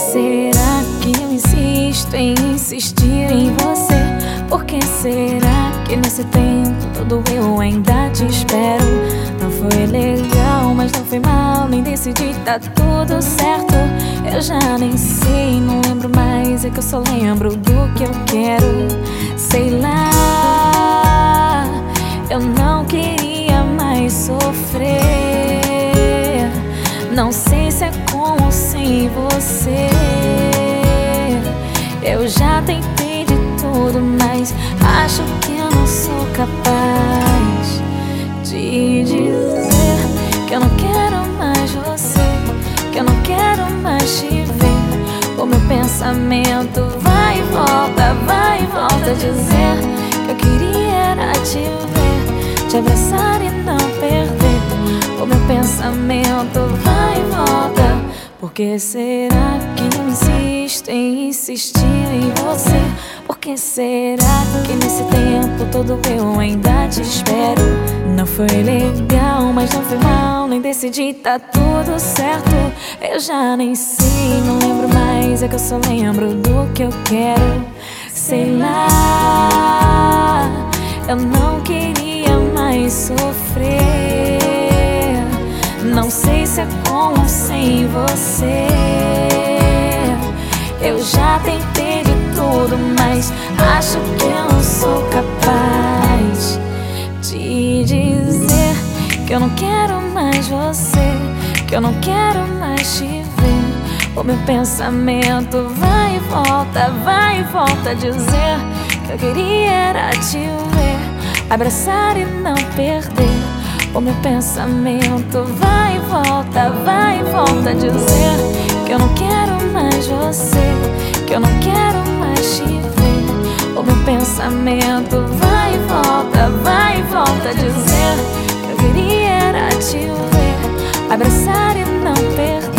será que eu insisto em insistir em você? Por que será que nesse tempo todo eu ainda te espero? Não foi legal, mas não foi mal, nem decidi, tá tudo certo. Eu já nem sei, não lembro mais, é que eu só lembro do que eu quero. Sei lá, eu não queria mais sofrer. Não sei se é com ou sem você. Eu já tentei de tudo, mas acho que eu não sou capaz de dizer que eu não quero mais você, que eu não quero mais te ver. O meu pensamento vai e volta, dizer que eu queria era te ver, te abraçar e não perder. O meu pensamento vai e volta. Por que será que eu insisto em insistir em você? Por que será que nesse tempo todo eu ainda te espero? Não foi legal, mas não foi mal, nem decidi, tá tudo certo. Eu já nem sei, não lembro mais, é que eu só lembro do que eu quero. Sei lá, eu não queria mais sofrer. Não sei se é com ou sem você. Eu já tentei de tudo, mas acho que eu não sou capaz de dizer que eu não quero mais você, que eu não quero mais te ver. O meu pensamento vai e volta, dizer que eu queria era te ver, abraçar e não perder. O meu pensamento vai e volta, dizer que eu não quero mais você, que eu não quero mais te ver. O meu pensamento vai e volta, dizer que eu queria era te ver, abraçar e não perder.